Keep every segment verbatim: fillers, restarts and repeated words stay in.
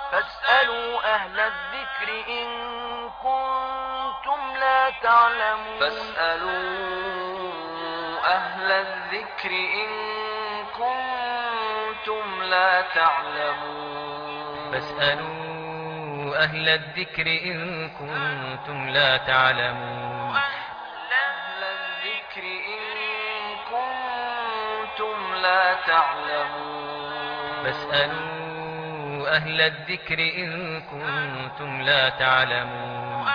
فاسألوا أهل الذكر إن كنتم لا تعلمون فاسألوا أهل الذكر إن كنتم لا تعلمون فاسألوا أهل الذكر إن كنتم لا تعلمون أهل الذكر إن كنتم لا تعلمون فاسألوا أهل الذكر إن كنتم لا تعلمون.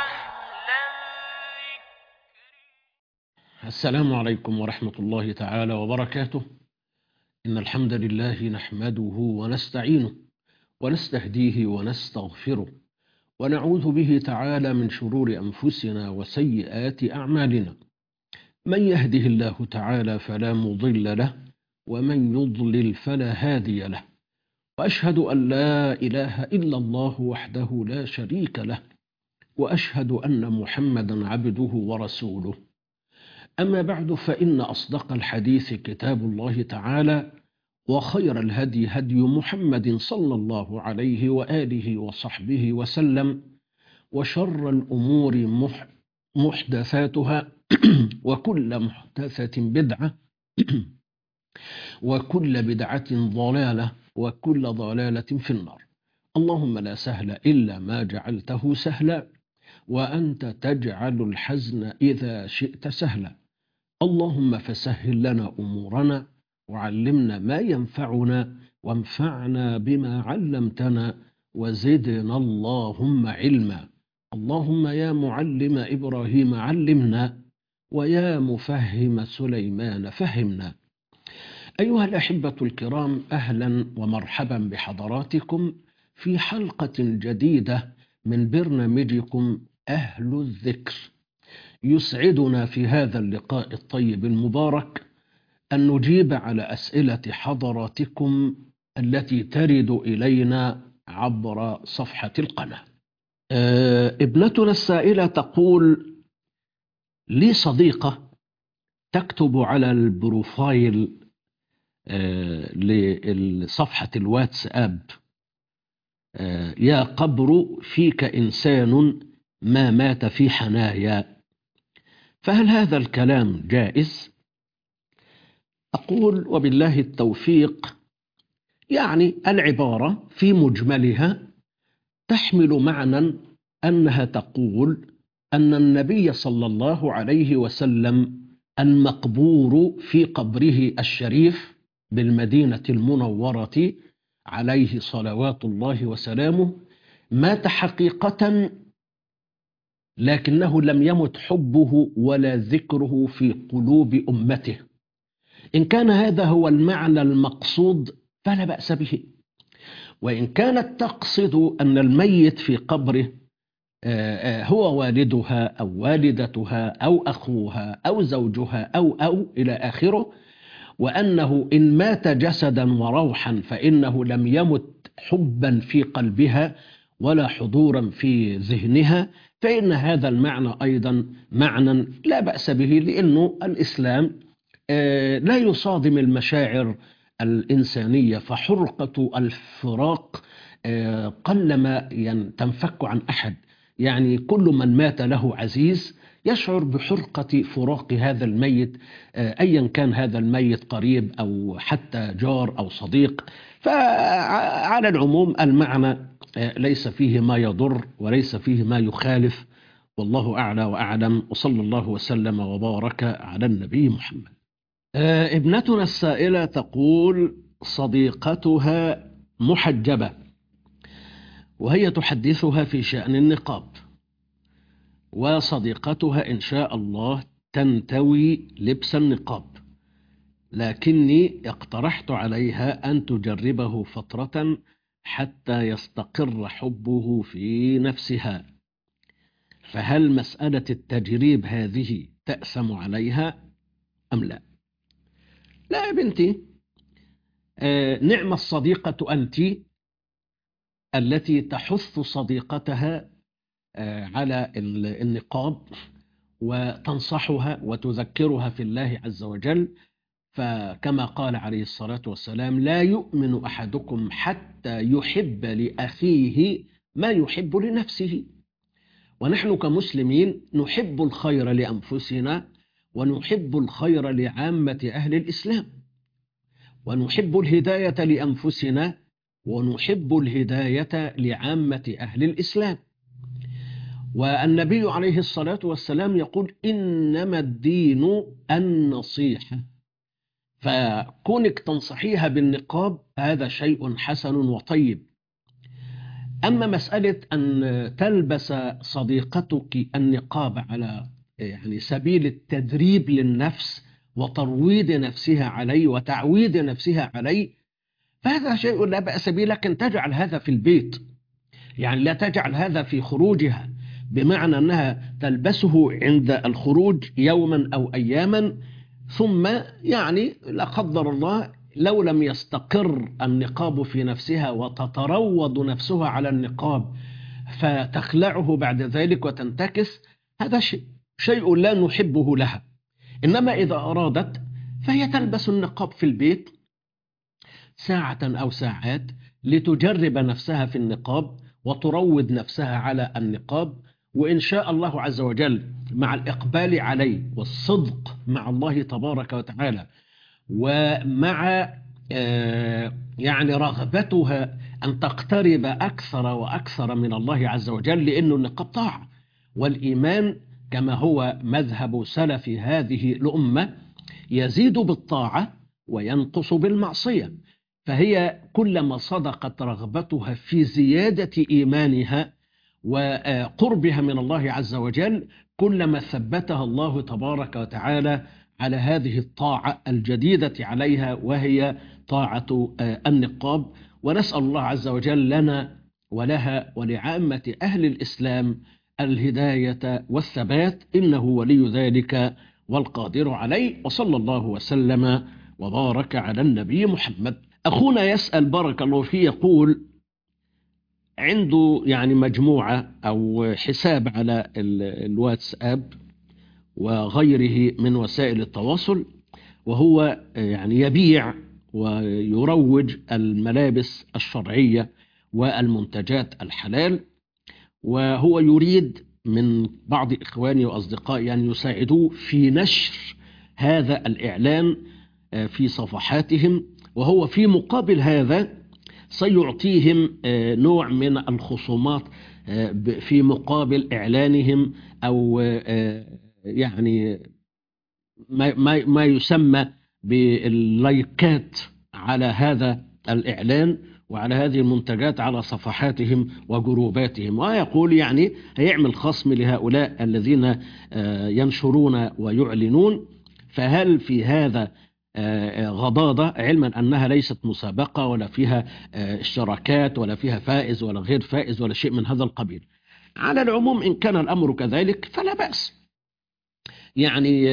السلام عليكم ورحمة الله تعالى وبركاته. إن الحمد لله نحمده ونستعينه ونستهديه ونستغفره ونعوذ به تعالى من شرور أنفسنا وسيئات أعمالنا. من يهده الله تعالى فلا مضل له ومن يضلل فلا هادي له، وأشهد أن لا إله إلا الله وحده لا شريك له، وأشهد أن محمدا عبده ورسوله. أما بعد، فإن أصدق الحديث كتاب الله تعالى، وخير الهدي هدي محمد صلى الله عليه وآله وصحبه وسلم، وشر الأمور مح محدثاتها وكل محدثة بدعة وكل بدعة ضلالة وكل ضلالة في النار. اللهم لا سهل إلا ما جعلته سهلا، وأنت تجعل الحزن إذا شئت سهلا. اللهم فسهل لنا أمورنا وعلمنا ما ينفعنا وانفعنا بما علمتنا وزدنا اللهم علما. اللهم يا معلم إبراهيم علمنا، ويا مفهم سليمان فهمنا. أيها الأحبة الكرام، أهلا ومرحبا بحضراتكم في حلقة جديدة من برنامجكم أهل الذكر. يسعدنا في هذا اللقاء الطيب المبارك أن نجيب على أسئلة حضراتكم التي ترد إلينا عبر صفحة القناة. أه ابنتنا السائلة تقول: لي صديقة تكتب على البروفايل أه لصفحة الواتساب: أه يا قبر فيك إنسان ما مات في حنايا، فهل هذا الكلام جائز؟ أقول وبالله التوفيق، يعني العبارة في مجملها تحمل معنى أنها تقول أن النبي صلى الله عليه وسلم المقبور في قبره الشريف بالمدينة المنورة عليه صلوات الله وسلامه مات حقيقة، لكنه لم يمت حبه ولا ذكره في قلوب أمته. إن كان هذا هو المعنى المقصود فلا بأس به، وإن كانت تقصد أن الميت في قبره هو والدها أو والدتها أو أخوها أو زوجها أو أو إلى آخره، وأنه إن مات جسدا وروحا فإنه لم يمت حبا في قلبها ولا حضورا في ذهنها، فإن هذا المعنى أيضا معنى لا بأس به، لأنه الإسلام لا يصادم المشاعر الإنسانية، فحرقة الفراق قلما تنفك عن أحد. يعني كل من مات له عزيز يشعر بحرقة فراق هذا الميت، أيا كان هذا الميت قريب أو حتى جار أو صديق. فعلى العموم المعنى ليس فيه ما يضر وليس فيه ما يخالف، والله أعلى وأعلم، وصلى الله وسلم وبارك على النبي محمد. ابنتنا السائلة تقول: صديقتها محجبة وهي تحدثها في شأن النقاب، وصديقتها إن شاء الله تنتوي لبس النقاب، لكني اقترحت عليها أن تجربه فترة حتى يستقر حبه في نفسها، فهل مسألة التجريب هذه تأسم عليها أم لا؟ لا يا بنتي، آه نعم الصديقة أنت التي تحث صديقتها آه على النقاب وتنصحها وتذكرها في الله عز وجل، فكما قال عليه الصلاة والسلام: لا يؤمن أحدكم حتى يحب لأخيه ما يحب لنفسه. ونحن كمسلمين نحب الخير لأنفسنا، ونحب الخير لعامة أهل الإسلام، ونحب الهداية لأنفسنا، ونحب الهداية لعامة أهل الإسلام. والنبي عليه الصلاة والسلام يقول: إنما الدين النصيحة. فكونك تنصحيها بالنقاب هذا شيء حسن وطيب. أما مسألة أن تلبس صديقتك النقاب على يعني سبيل التدريب للنفس وترويض نفسها عليه وتعويد نفسها عليه، فهذا شيء لا بأس به، لكن تجعل هذا في البيت، يعني لا تجعل هذا في خروجها، بمعنى أنها تلبسه عند الخروج يوما أو أياما، ثم يعني لا قدر الله لو لم يستقر النقاب في نفسها وتتروض نفسها على النقاب فتخلعه بعد ذلك وتنتكس، هذا شيء, شيء لا نحبه لها. إنما إذا أرادت فهي تلبس النقاب في البيت ساعة أو ساعات لتجرب نفسها في النقاب وتروض نفسها على النقاب، وإن شاء الله عز وجل مع الإقبال عليه والصدق مع الله تبارك وتعالى، ومع يعني رغبتها أن تقترب أكثر وأكثر من الله عز وجل، لأنه النقاب طاعة، والإيمان كما هو مذهب سلف هذه الأمة يزيد بالطاعة وينقص بالمعصية. فهي كلما صدقت رغبتها في زيادة إيمانها وقربها من الله عز وجل، كلما ثبتها الله تبارك وتعالى على هذه الطاعة الجديدة عليها، وهي طاعة النقاب. ونسأل الله عز وجل لنا ولها ولعامة أهل الإسلام الهداية والثبات، إنه ولي ذلك والقادر عليه. وصلى الله وسلم وبارك على النبي محمد. أخونا يسأل بارك الله فيه، يقول عنده يعني مجموعة أو حساب على الواتساب وغيره من وسائل التواصل، وهو يعني يبيع ويروج الملابس الشرعية والمنتجات الحلال، وهو يريد من بعض إخواني وأصدقائي أن يساعدوه في نشر هذا الإعلان في صفحاتهم، وهو في مقابل هذا سيعطيهم نوع من الخصومات في مقابل إعلانهم، أو يعني ما ما يسمى باللايكات على هذا الإعلان وعلى هذه المنتجات على صفحاتهم وجروباتهم. ويقول يعني هيعمل خصم لهؤلاء الذين ينشرون ويعلنون. فهل في هذا غضاضة، علما أنها ليست مسابقة ولا فيها اشتراكات ولا فيها فائز ولا غير فائز ولا شيء من هذا القبيل؟ على العموم إن كان الأمر كذلك فلا بأس. يعني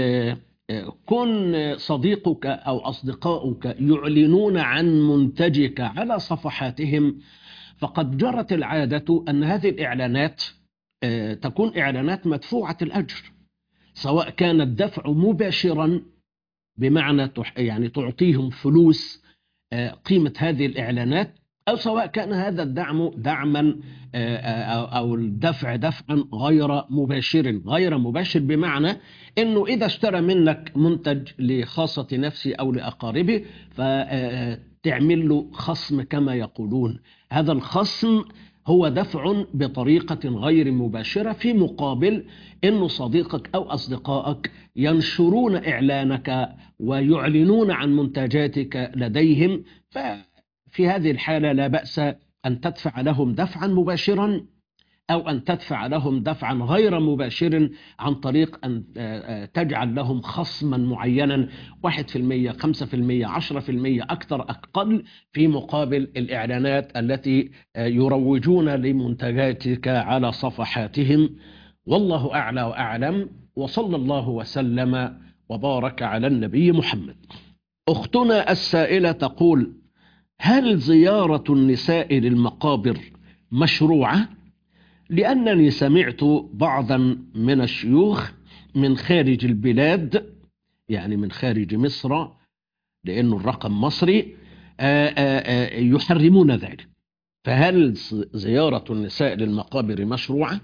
كن صديقك أو أصدقاؤك يعلنون عن منتجك على صفحاتهم، فقد جرت العادة أن هذه الإعلانات تكون إعلانات مدفوعة الأجر، سواء كان الدفع مباشرا بمعنى يعني تعطيهم فلوس قيمة هذه الإعلانات، أو سواء كان هذا الدعم دعما أو الدفع دفعا غير مباشر. غير مباشر بمعنى أنه إذا اشترى منك منتج لخاصة نفسه أو لأقاربه فتعمل له خصم كما يقولون. هذا الخصم هو دفع بطريقة غير مباشرة في مقابل أنه صديقك أو أصدقائك ينشرون إعلانك ويعلنون عن منتجاتك لديهم. ففي هذه الحالة لا بأس أن تدفع لهم دفعا مباشرا، أو أن تدفع لهم دفعا غير مباشر عن طريق أن تجعل لهم خصما معينا، واحد في المية، خمسة في المية، عشرة في المية، أكثر أقل، في مقابل الإعلانات التي يروجون لمنتجاتك على صفحاتهم. والله أعلى وأعلم، وصلى الله وسلم وبارك على النبي محمد. أختنا السائلة تقول: هل زيارة النساء للمقابر مشروعة؟ لأنني سمعت بعضا من الشيوخ من خارج البلاد، يعني من خارج مصر، لأنه الرقم مصري آآ آآ يحرمون ذلك. فهل زيارة النساء للمقابر مشروعة؟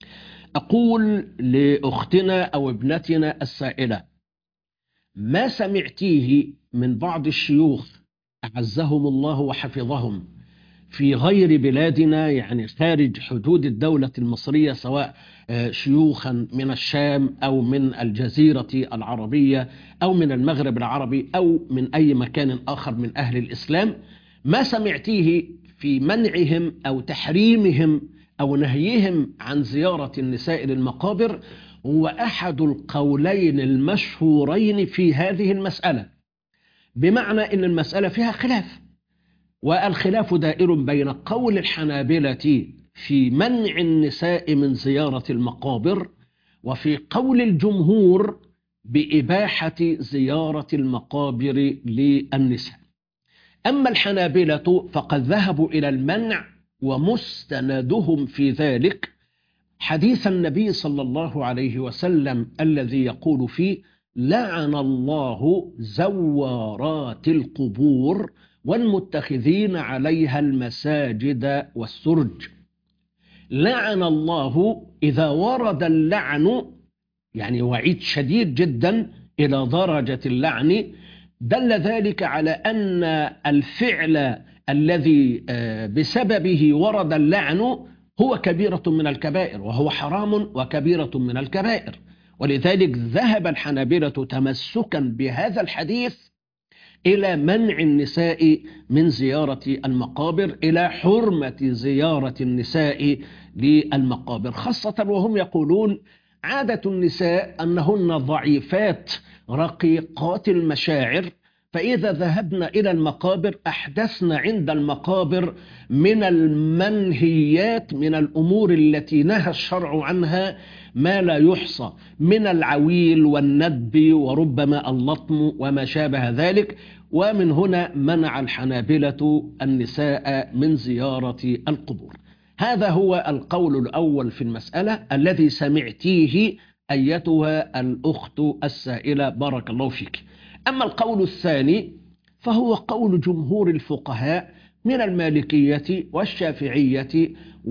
أقول لأختنا أو ابنتنا السائلة: ما سمعتيه من بعض الشيوخ أعزهم الله وحفظهم في غير بلادنا، يعني خارج حدود الدولة المصرية، سواء شيوخا من الشام أو من الجزيرة العربية أو من المغرب العربي أو من أي مكان آخر من أهل الإسلام، ما سمعتيه في منعهم أو تحريمهم أو نهيهم عن زيارة النساء للمقابر هو أحد القولين المشهورين في هذه المسألة، بمعنى أن المسألة فيها خلاف، والخلاف دائر بين قول الحنابلة في منع النساء من زيارة المقابر وفي قول الجمهور بإباحة زيارة المقابر للنساء. أما الحنابلة فقد ذهبوا إلى المنع، ومستندهم في ذلك حديث النبي صلى الله عليه وسلم الذي يقول فيه: لعن الله زوارات القبور والمتخذين عليها المساجد والسرج. لعن الله، إذا ورد اللعن يعني وعيد شديد جدا إلى درجة اللعن، دل ذلك على أن الفعل الذي بسببه ورد اللعن هو كبيرة من الكبائر، وهو حرام وكبيرة من الكبائر. ولذلك ذهب الحنابلة تمسكا بهذا الحديث إلى منع النساء من زيارة المقابر، إلى حرمة زيارة النساء للمقابر، خاصة وهم يقولون عادة النساء أنهن ضعيفات رقيقات المشاعر، فإذا ذهبنا إلى المقابر أحدثنا عند المقابر من المنهيات، من الأمور التي نهى الشرع عنها ما لا يحصى، من العويل والندب وربما اللطم وما شابه ذلك. ومن هنا منع الحنابلة النساء من زيارة القبور. هذا هو القول الأول في المسألة الذي سمعتيه أيتها الأخت السائلة، بارك الله فيك. أما القول الثاني فهو قول جمهور الفقهاء من المالكية والشافعية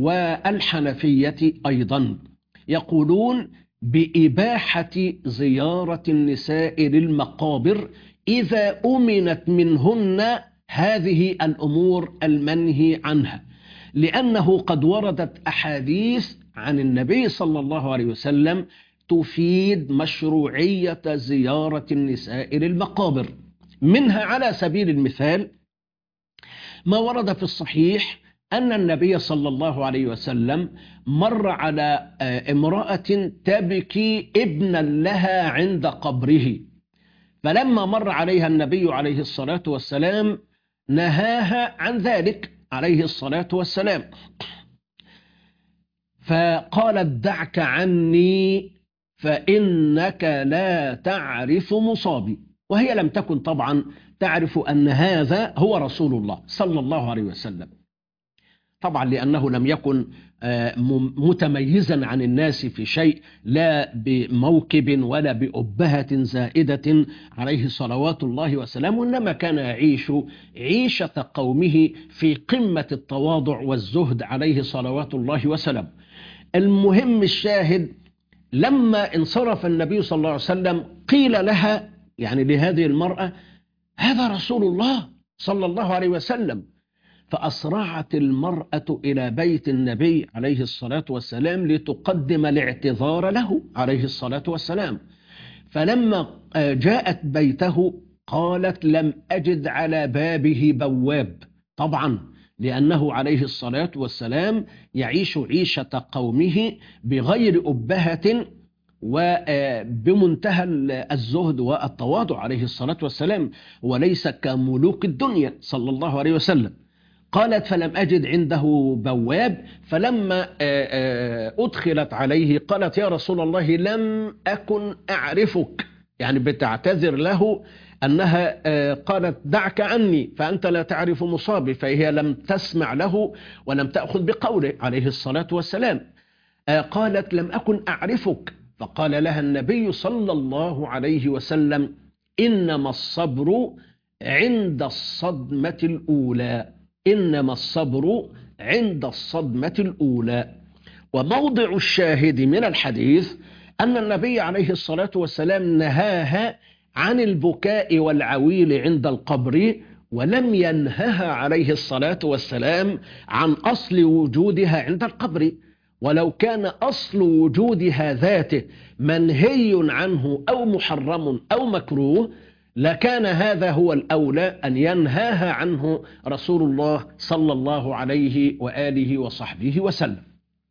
والحنفية أيضا، يقولون بإباحة زيارة النساء للمقابر إذا أمنت منهن هذه الأمور المنهي عنها، لأنه قد وردت أحاديث عن النبي صلى الله عليه وسلم تفيد مشروعية زيارة النساء للمقابر. منها على سبيل المثال ما ورد في الصحيح أن النبي صلى الله عليه وسلم مر على امرأة تبكي ابنا لها عند قبره، فلما مر عليها النبي عليه الصلاة والسلام نهاها عن ذلك عليه الصلاة والسلام، فقالت: دعك عني فإنك لا تعرف مصابي. وهي لم تكن طبعا تعرف أن هذا هو رسول الله صلى الله عليه وسلم، طبعا لأنه لم يكن متميزا عن الناس في شيء، لا بموكب ولا بأبهة زائدة عليه صلوات الله وسلامه، إنما كان يعيش عيشة قومه في قمة التواضع والزهد عليه صلوات الله وسلامه. المهم الشاهد، لما انصرف النبي صلى الله عليه وسلم قيل لها، يعني لهذه المرأة: هذا رسول الله صلى الله عليه وسلم. فأسرعت المرأة إلى بيت النبي عليه الصلاة والسلام لتقدم الاعتذار له عليه الصلاة والسلام. فلما جاءت بيته قالت: لم أجد على بابه بواب، طبعا لأنه عليه الصلاة والسلام يعيش عيشة قومه بغير أبهة وبمنتهى الزهد والتواضع عليه الصلاة والسلام، وليس كملوك الدنيا صلى الله عليه وسلم. قالت: فلم أجد عنده بواب، فلما أدخلت عليه قالت: يا رسول الله لم أكن أعرفك، يعني بتعتذر له أنها قالت: دعك عني فأنت لا تعرف مصابي، فهي لم تسمع له ولم تأخذ بقوله عليه الصلاة والسلام. قالت: لم أكن أعرفك، فقال لها النبي صلى الله عليه وسلم: إنما الصبر عند الصدمة الأولى، إنما الصبر عند الصدمة الأولى. وموضع الشاهد من الحديث أن النبي عليه الصلاة والسلام نهاها عن البكاء والعويل عند القبر، ولم ينهها عليه الصلاة والسلام عن أصل وجودها عند القبر. ولو كان أصل وجودها ذاته منهي عنه أو محرم أو مكروه لكان هذا هو الأولى أن ينهاها عنه رسول الله صلى الله عليه وآله وصحبه وسلم.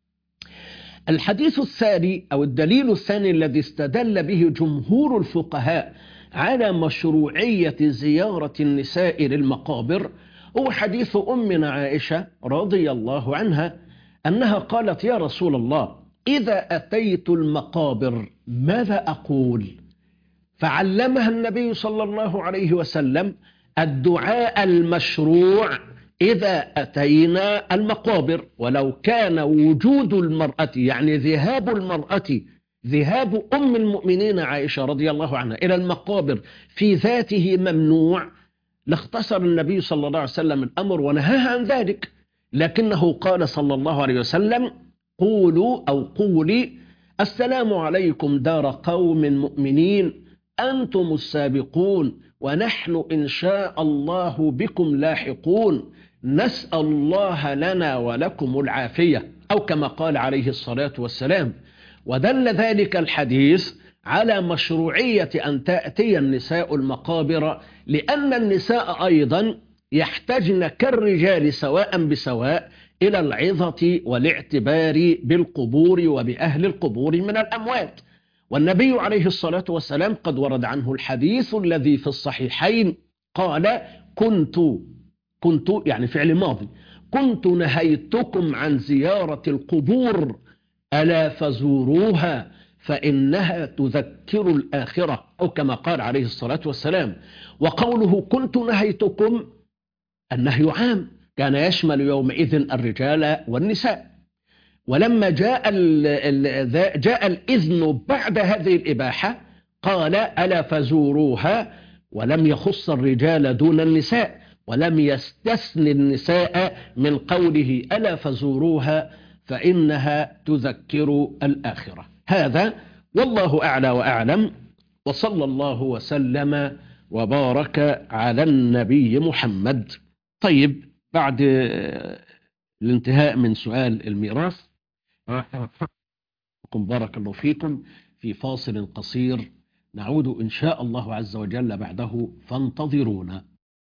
الحديث الثاني أو الدليل الثاني الذي استدل به جمهور الفقهاء على مشروعية زيارة النساء للمقابر هو حديث أمنا عائشة رضي الله عنها أنها قالت: يا رسول الله، إذا أتيت المقابر ماذا أقول؟ فعلمها النبي صلى الله عليه وسلم الدعاء المشروع إذا أتينا المقابر. ولو كان وجود المرأة يعني ذهاب المرأة ذهاب أم المؤمنين عائشة رضي الله عنها إلى المقابر في ذاته ممنوع لاختصر النبي صلى الله عليه وسلم الأمر ونهاها عن ذلك، لكنه قال صلى الله عليه وسلم: قولوا أو قولي السلام عليكم دار قوم مؤمنين أنتم السابقون ونحن إن شاء الله بكم لاحقون، نسأل الله لنا ولكم العافية، أو كما قال عليه الصلاة والسلام. ودل ذلك الحديث على مشروعية أن تأتي النساء المقابر، لأن النساء أيضا يحتاجن كالرجال سواء بسواء إلى العظة والاعتبار بالقبور وبأهل القبور من الأموات. والنبي عليه الصلاة والسلام قد ورد عنه الحديث الذي في الصحيحين قال: كنت كنت يعني فعل ماضي كنت نهيتكم عن زيارة القبور ألا فزوروها فإنها تذكر الآخرة، أو كما قال عليه الصلاة والسلام. وقوله كنت نهيتكم النهي عام كان يشمل يومئذ الرجال والنساء. ولما جاء جاء الإذن بعد هذه الإباحة قال: ألا فزوروها، ولم يخص الرجال دون النساء، ولم يستثن النساء من قوله ألا فزوروها فإنها تذكر الآخرة. هذا والله أعلى وأعلم، وصلى الله وسلم وبارك على النبي محمد. طيب، بعد الانتهاء من سؤال الميراث بارك الله فيكم في فاصل قصير، نعود إن شاء الله عز وجل بعده، فانتظرونا.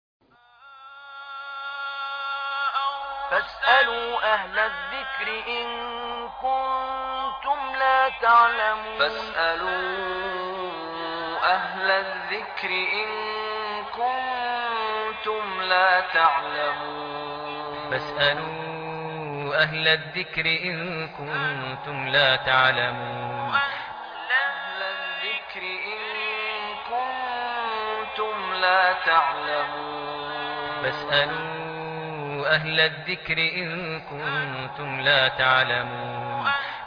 فاسألوا أهل الذكر إن كنتم لا تعلمون فاسألوا أهل الذكر إن كنتم لا تعلمون فاسألوا أهل الذكر إن كنتم لا تعلمون أهل الذكر إن كنتم لا تعلمون فاسألوا أهل الذكر إن كنتم لا تعلمون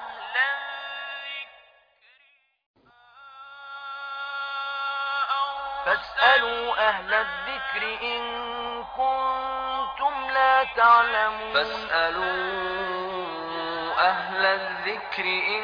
فاسألوا أهل الذكر إن كنتم لا تعلمون فاسألوا أهل الذكر إن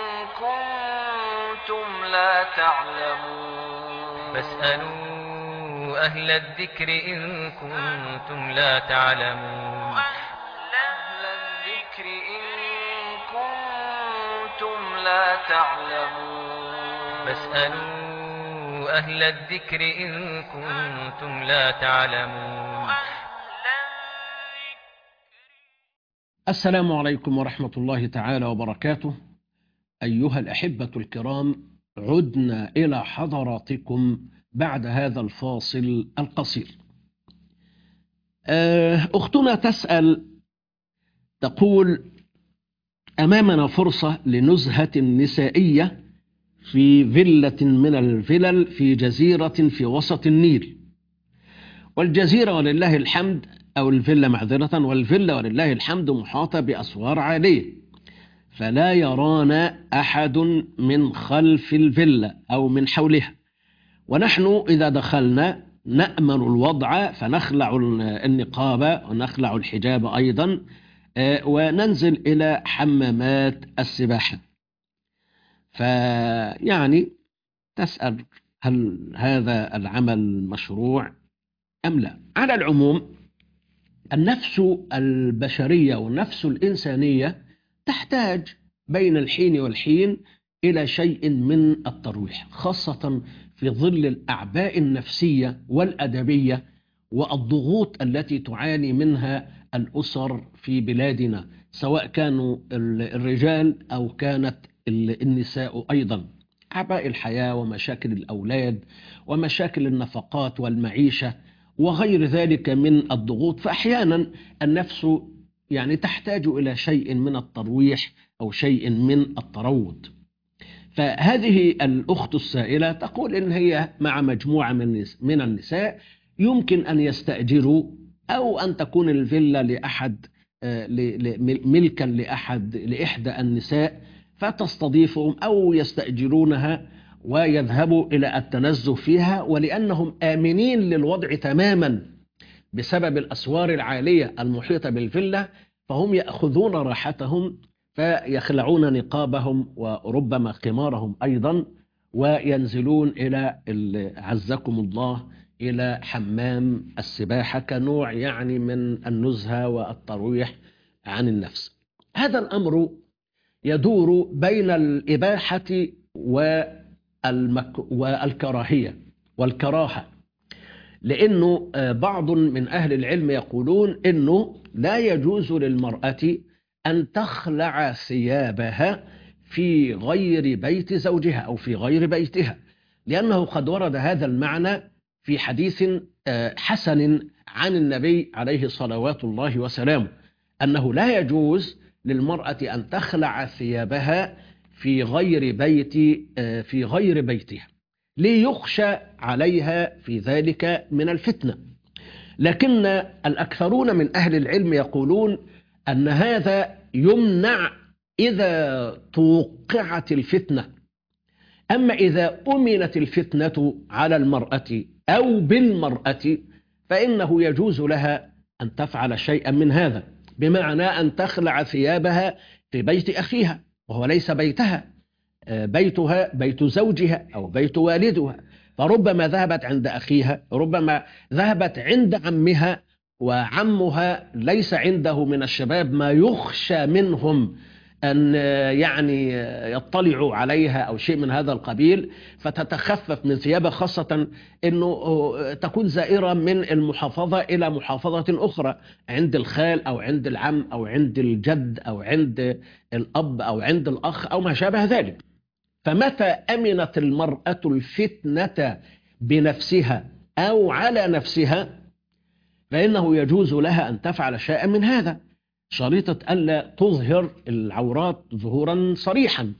كنتم لا تعلمون فاسألوا أهل الذكر إن كنتم لا تعلمون أهل الذكر إن كنتم لا تعلمون فاسألوا أهل الذكر إن كنتم لا تعلمون. السلام عليكم ورحمة الله تعالى وبركاته. أيها الأحبة الكرام، عدنا إلى حضراتكم بعد هذا الفاصل القصير. أختنا تسأل تقول: أمامنا فرصة لنزهة نسائية في فيلة من الفلل في جزيرة في وسط النيل، والجزيرة ولله الحمد أو الفيلة معذرة والفيلة ولله الحمد محاطة بأسوار عالية، فلا يرانا أحد من خلف الفيلة أو من حولها، ونحن إذا دخلنا نأمن الوضع فنخلع النقاب ونخلع الحجاب أيضا وننزل إلى حمامات السباحة. فيعني تسأل هل هذا العمل مشروع أم لا؟ على العموم النفس البشرية والنفس الإنسانية تحتاج بين الحين والحين إلى شيء من الترويح، خاصة في ظل الأعباء النفسية والأدبية والضغوط التي تعاني منها الأسر في بلادنا، سواء كانوا الرجال أو كانت النساء أيضا. أعباء الحياة ومشاكل الأولاد ومشاكل النفقات والمعيشة وغير ذلك من الضغوط، فأحيانا النفس يعني تحتاج إلى شيء من الترويح أو شيء من التروض. فهذه الأخت السائلة تقول إن هي مع مجموعة من النساء يمكن أن يستأجروا أو أن تكون الفيلا لأحد ملكا لأحد لإحدى النساء فتستضيفهم أو يستأجرونها ويذهبوا إلى التنزه فيها، ولأنهم آمنين للوضع تماما بسبب الأسوار العالية المحيطة بالفيلا فهم يأخذون راحتهم فيخلعون نقابهم وربما خمارهم أيضا وينزلون إلى عزكم الله إلى حمام السباحة كنوع يعني من النزهة والترويح عن النفس. هذا الأمر يدور بين الإباحة والمك... والكراهية والكراهة، لأنه بعض من أهل العلم يقولون أنه لا يجوز للمرأة أن تخلع ثيابها في غير بيت زوجها أو في غير بيتها، لأنه قد ورد هذا المعنى في حديث حسن عن النبي عليه صلوات الله وسلامه أنه لا يجوز للمرأة أن تخلع ثيابها في غير بيت في غير بيتها ليخشى عليها في ذلك من الفتنة. لكن الأكثرون من أهل العلم يقولون أن هذا يمنع إذا توقعت الفتنة، أما إذا أمنت الفتنة على المرأة أو بالمرأة فإنه يجوز لها أن تفعل شيئا من هذا، بمعنى أن تخلع ثيابها في بيت أخيها وهو ليس بيتها، بيتها بيت زوجها أو بيت والدها، فربما ذهبت عند أخيها، ربما ذهبت عند عمها وعمها ليس عنده من الشباب ما يخشى منهم أن يعني يطلعوا عليها أو شيء من هذا القبيل، فتتخفف من ثيابها، خاصة أنه تكون زائرة من المحافظة إلى محافظة أخرى عند الخال أو عند العم أو عند الجد أو عند الأب أو عند الأخ أو ما شابه ذلك. فمتى أمنت المرأة الفتنة بنفسها أو على نفسها فإنه يجوز لها أن تفعل شيئا من هذا، شريطة ألا تظهر العورات ظهورا صريحا.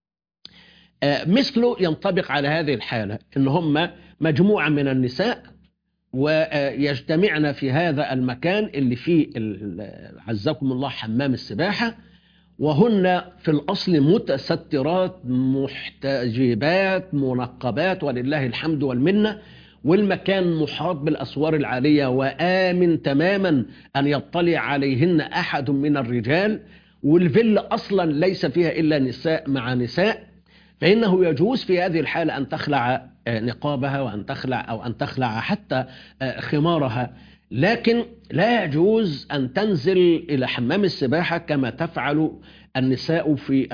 مثله ينطبق على هذه الحالة إن هم مجموعة من النساء ويجتمعن في هذا المكان اللي فيه عزكم الله حمام السباحة، وهن في الأصل متسترات محتجبات منقبات ولله الحمد والمنة، والمكان محاط بالأسوار العالية وآمن تماما أن يطلع عليهن أحد من الرجال، والفيلا أصلا ليس فيها إلا نساء مع نساء، فإنه يجوز في هذه الحالة أن تخلع نقابها وأن تخلع أو أن تخلع حتى خمارها، لكن لا يجوز أن تنزل إلى حمام السباحة كما تفعل النساء في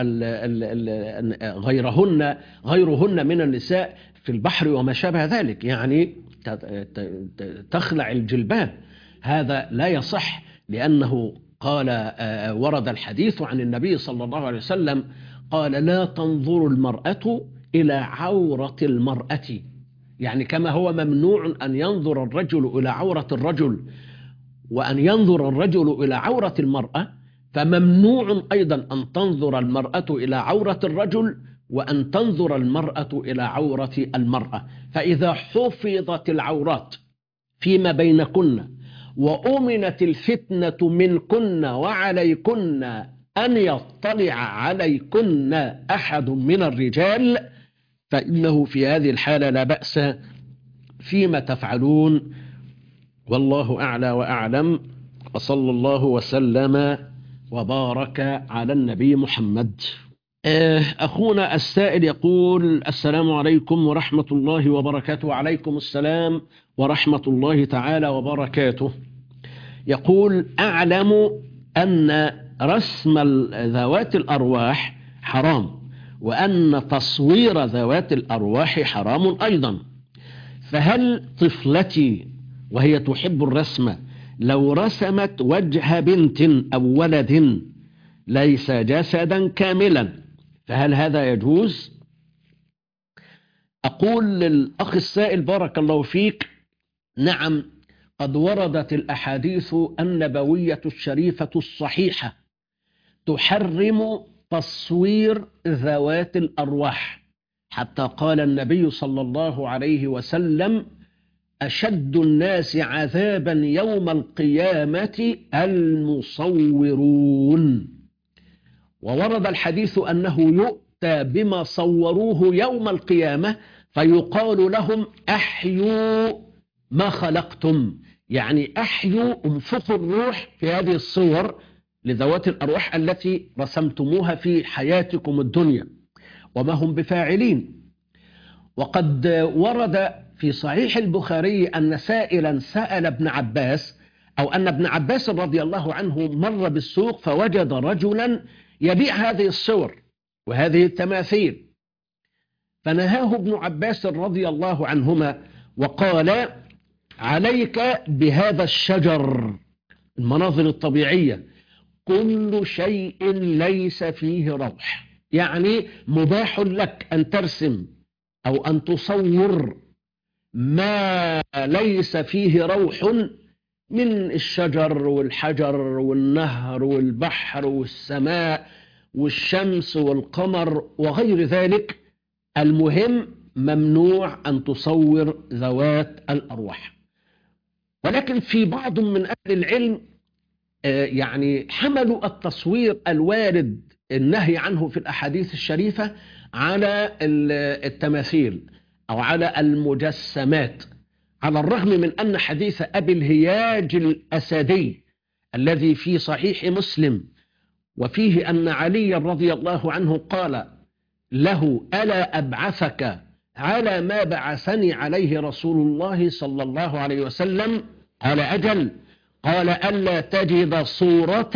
غيرهن غيرهن من النساء في البحر وما شابه ذلك، يعني تخلع الجلباب. هذا لا يصح، لأنه قال ورد الحديث عن النبي صلى الله عليه وسلم قال لا تنظر المرأة إلى عورة المرأة، يعني كما هو ممنوع أن ينظر الرجل إلى عورة الرجل وأن ينظر الرجل إلى عورة المرأة، فممنوع أيضا أن تنظر المرأة إلى عورة الرجل وأن تنظر المرأة إلى عورة المرأة. فإذا حفظت العورات فيما بينكن وأمنت الفتنة منكن وعليكن أن يطلع عليكن أحد من الرجال، فإنه في هذه الحالة لا بأس فيما تفعلون، والله أعلى وأعلم، وصلى الله وسلم وبارك على النبي محمد. أخونا السائل يقول: السلام عليكم ورحمة الله وبركاته. وعليكم السلام ورحمة الله تعالى وبركاته. يقول: أعلم أن رسم ذوات الأرواح حرام، وأن تصوير ذوات الأرواح حرام أيضا، فهل طفلتي وهي تحب الرسم لو رسمت وجه بنت أو ولد ليس جسدا كاملا فهل هذا يجوز؟ أقول للأخ السائل: بارك الله فيك، نعم، قد وردت الأحاديث النبوية الشريفة الصحيحة تحرم تصوير ذوات الأرواح، حتى قال النبي صلى الله عليه وسلم: أشد الناس عذابا يوم القيامة المصورون. وورد الحديث أنه يؤتى بما صوروه يوم القيامة فيقال لهم: أحيوا ما خلقتم، يعني أحيوا، انفخوا الروح في هذه الصور لذوات الأرواح التي رسمتموها في حياتكم الدنيا، وما هم بفاعلين. وقد ورد في صحيح البخاري أن سائلا سأل ابن عباس، أو أن ابن عباس رضي الله عنه مر بالسوق فوجد رجلا يبيع هذه الصور وهذه التماثيل، فنهاه ابن عباس رضي الله عنهما وقال: عليك بهذا الشجر، المناظر الطبيعية، كل شيء ليس فيه روح، يعني مباح لك أن ترسم أو أن تصور ما ليس فيه روح من الشجر والحجر والنهر والبحر والسماء والشمس والقمر وغير ذلك. المهم ممنوع أن تصور ذوات الأرواح. ولكن في بعض من أهل العلم يعني حملوا التصوير الوارد النهي عنه في الأحاديث الشريفة على التماثيل أو على المجسمات، على الرغم من أن حديث أبي الهياج الأسدي الذي في صحيح مسلم وفيه أن علي رضي الله عنه قال له: ألا أبعثك على ما بعثني عليه رسول الله صلى الله عليه وسلم؟ قال: أجل. قال: ألا تجد صورة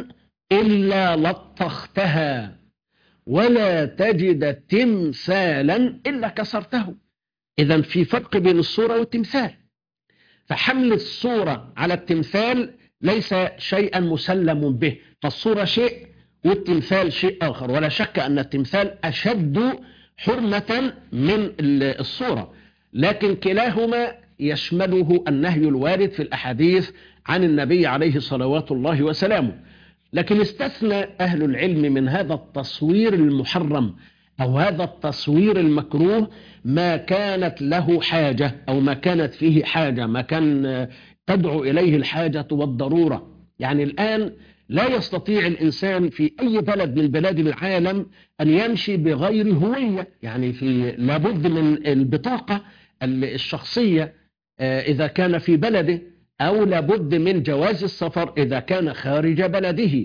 إلا لطختها، ولا تجد تمثالا إلا كسرته. إذن في فرق بين الصورة والتمثال، فحمل الصورة على التمثال ليس شيئا مسلم به، فالصورة شيء والتمثال شيء آخر، ولا شك أن التمثال أشد حرمة من الصورة، لكن كلاهما يشمله النهي الوارد في الأحاديث عن النبي عليه صلوات الله وسلامه. لكن استثنى أهل العلم من هذا التصوير المحرم أو هذا التصوير المكروه ما كانت له حاجة أو ما كانت فيه حاجة، ما كان تدعو إليه الحاجة والضرورة. يعني الآن لا يستطيع الإنسان في أي بلد من بلاد العالم أن يمشي بغير هوية، يعني في لابد من البطاقة الشخصية إذا كان في بلده، أو لابد من جواز السفر إذا كان خارج بلده.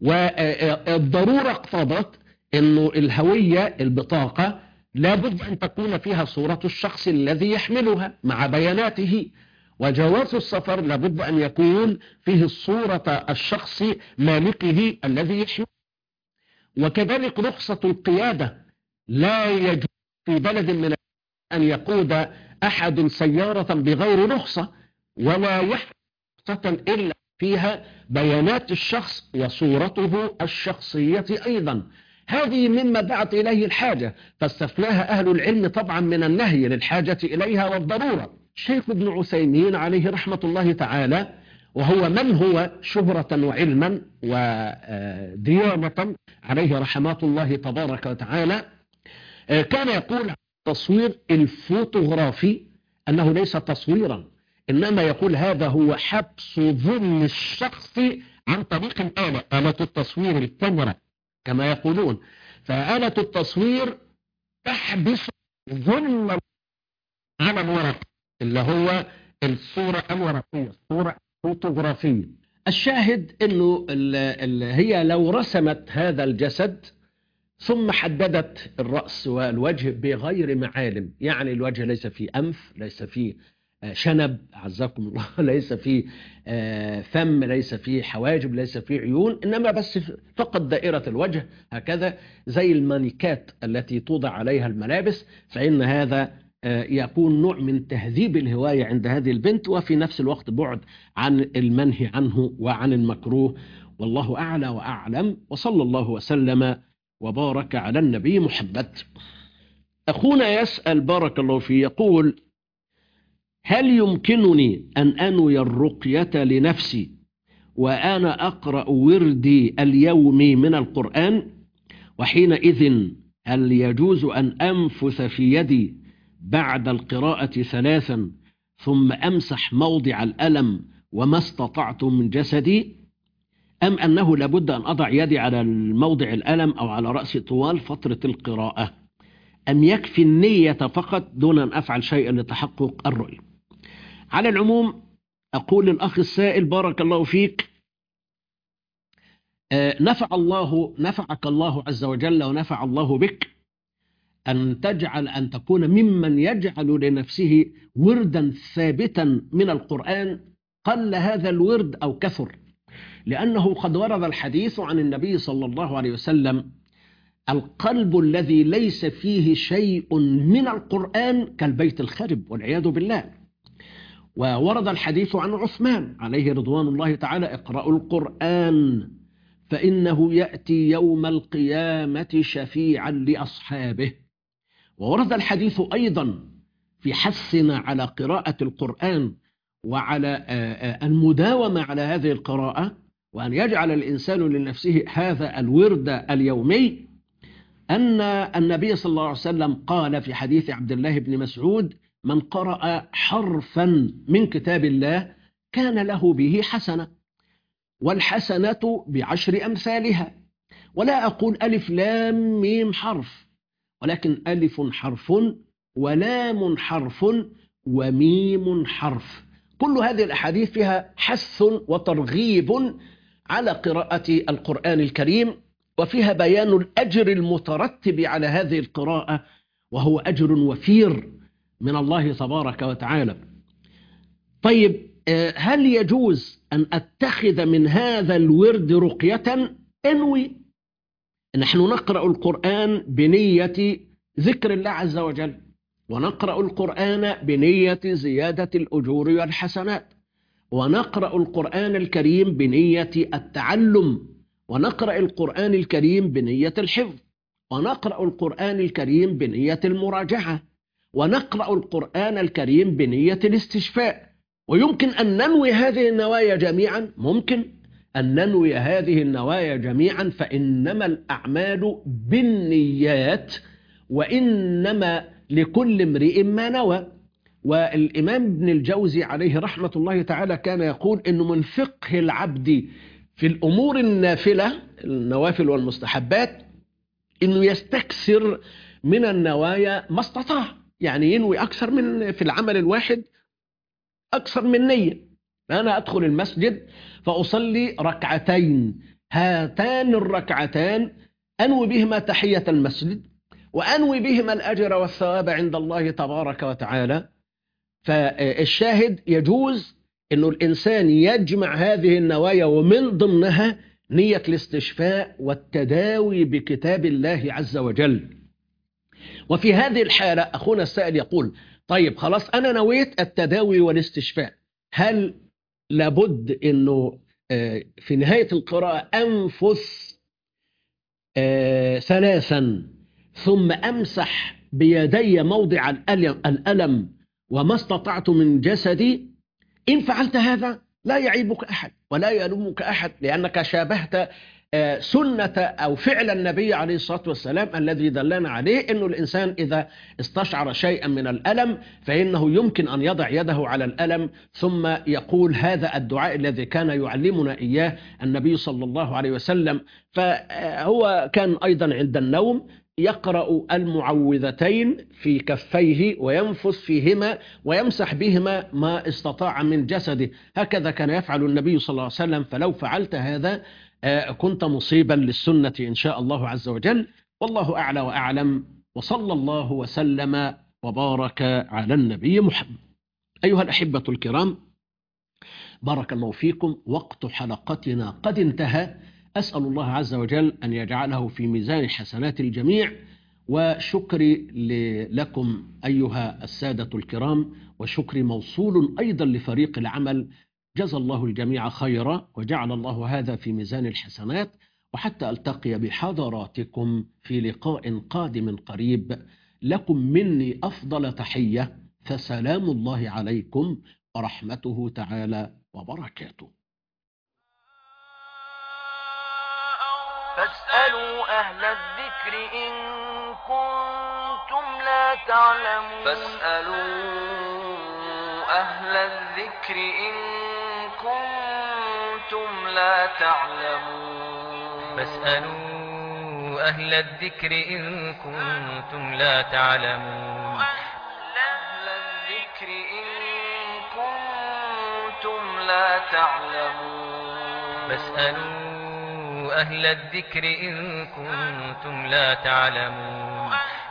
والضرورة اقتضت أنه الهوية البطاقة لابد أن تكون فيها صورة الشخص الذي يحملها مع بياناته، وجواز السفر لابد أن يكون فيه صورة الشخص مالكه الذي يحمله. وكذلك رخصة القيادة، لا يجوز في بلد من أن يقود أحد سيارة بغير رخصة، ولا يحمل رخصة إلا فيها بيانات الشخص وصورته الشخصية أيضا. هذه مما دعت إليه الحاجة، فاستثناها أهل العلم طبعا من النهي للحاجة إليها والضرورة. الشيخ ابن عثيمين عليه رحمة الله تعالى، وهو من هو شهرة وعلما وديانة عليه رحمات الله تبارك وتعالى، كان يقول تصوير الفوتوغرافي أنه ليس تصويرا، إنما يقول هذا هو حبس ظل الشخص عن طريق الآلة، آلة التصوير الكاميرا كما يقولون. فآلة التصوير تحبس ظل على الورق، اللي هو الصورة الورقية، الصورة الفوتوغرافية. الشاهد أنه ال ال هي لو رسمت هذا الجسد ثم حددت الرأس والوجه بغير معالم، يعني الوجه ليس فيه أنف، ليس فيه شنب عزكم الله، ليس فيه فم، ليس فيه حواجب، ليس فيه عيون، إنما بس فقط دائرة الوجه هكذا زي المانيكات التي توضع عليها الملابس، فإن هذا يكون نوع من تهذيب الهواية عند هذه البنت، وفي نفس الوقت بعد عن المنهي عنه وعن المكروه. والله أعلى وأعلم، وصلى الله وسلم وبارك على النبي محمد. أخونا يسأل بارك الله فيه، يقول: هل يمكنني أن أنوي الرقية لنفسي وأنا أقرأ وردي اليومي من القرآن؟ وحينئذ هل يجوز أن أنفث في يدي بعد القراءة ثلاثا ثم أمسح موضع الألم وما استطعت من جسدي، أم أنه لابد أن أضع يدي على الموضع الألم أو على رأسي طوال فترة القراءة، أم يكفي النية فقط دون أن أفعل شيئا لتحقق الرؤية؟ على العموم أقول للأخ السائل بارك الله فيك، نفع الله نفعك الله عز وجل ونفع الله بك أن تجعل أن تكون ممن يجعل لنفسه وردا ثابتا من القرآن، قل هذا الورد أو كثر، لأنه قد ورد الحديث عن النبي صلى الله عليه وسلم: القلب الذي ليس فيه شيء من القرآن كالبيت الخرب والعياذ بالله. وورد الحديث عن عثمان عليه رضوان الله تعالى: اقرأوا القرآن فإنه يأتي يوم القيامة شفيعا لأصحابه. وورد الحديث أيضا في حثنا على قراءة القرآن وعلى المداومة على هذه القراءة، وأن يجعل الإنسان لنفسه هذا الورد اليومي، أن النبي صلى الله عليه وسلم قال في حديث عبد الله بن مسعود: من قرأ حرفا من كتاب الله كان له به حسنة، والحسنة بعشر أمثالها. ولا أقول ألف لام ميم حرف، ولكن ألف حرف ولام حرف وميم حرف. كل هذه الأحاديث فيها حث وترغيب على قراءة القرآن الكريم، وفيها بيان الأجر المترتب على هذه القراءة، وهو أجر وفير من الله تبارك وتعالى. طيب، هل يجوز أن أتخذ من هذا الورد رقية؟ انوي. نحن نقرأ القرآن بنية ذكر الله عز وجل، ونقرأ القرآن بنية زيادة الأجور والحسنات، ونقرأ القرآن الكريم بنية التعلم، ونقرأ القرآن الكريم بنية الحفظ، ونقرأ القرآن الكريم بنية المراجعة، ونقرأ القرآن الكريم بنية الاستشفاء. ويمكن أن ننوي هذه النوايا جميعا، ممكن أن ننوي هذه النوايا جميعا، فإنما الأعمال بالنيات، وإنما لكل امرئ ما نوى. والإمام ابن الجوزي عليه رحمة الله تعالى كان يقول إنه من فقه العبد في الأمور النافلة، النوافل والمستحبات، إنه يستكثر من النوايا ما استطاع، يعني ينوي أكثر من في العمل الواحد أكثر من نية. أنا أدخل المسجد فأصلي ركعتين، هاتان الركعتان أنوي بهما تحية المسجد، وأنوي بهما الأجر والثواب عند الله تبارك وتعالى. فالشاهد يجوز أنه الإنسان يجمع هذه النوايا، ومن ضمنها نية الاستشفاء والتداوي بكتاب الله عز وجل. وفي هذه الحالة أخونا السائل يقول: طيب خلاص أنا نويت التداوي والاستشفاء، هل لابد أنه في نهاية القراءة أنفث ثلاثا ثم أمسح بيدي موضع الألم وما استطعت من جسدي؟ إن فعلت هذا لا يعيبك أحد ولا يلومك أحد، لأنك شابهت سنة أو فعل النبي عليه الصلاة والسلام الذي دلنا عليه أنه الإنسان إذا استشعر شيئا من الألم فإنه يمكن أن يضع يده على الألم ثم يقول هذا الدعاء الذي كان يعلمنا إياه النبي صلى الله عليه وسلم. فهو كان أيضا عند النوم يقرأ المعوذتين في كفيه وينفث فيهما ويمسح بهما ما استطاع من جسده، هكذا كان يفعل النبي صلى الله عليه وسلم. فلو فعلت هذا كنت مصيبا للسنة إن شاء الله عز وجل. والله أعلى وأعلم، وصلى الله وسلم وبارك على النبي محمد. أيها الأحبة الكرام، بارك الله فيكم. وقت حلقتنا قد انتهى. أسأل الله عز وجل أن يجعله في ميزان حسنات الجميع، وشكري لكم أيها السادة الكرام، وشكري موصول أيضا لفريق العمل. جزى الله الجميع خيرا، وجعل الله هذا في ميزان الحسنات. وحتى ألتقي بحضراتكم في لقاء قادم قريب، لكم مني أفضل تحية، فسلام الله عليكم ورحمته تعالى وبركاته. فاسألوا أهل الذكر إن كنتم لا تعلمون فاسألوا أهل الذكر إن كنتم لا تعلمون فاسألوا أهل الذكر إن كنتم لا تعلمون أهل الذكر إن كنتم لا تعلمون فاسألوا أهل الذكر إن كنتم لا تعلمون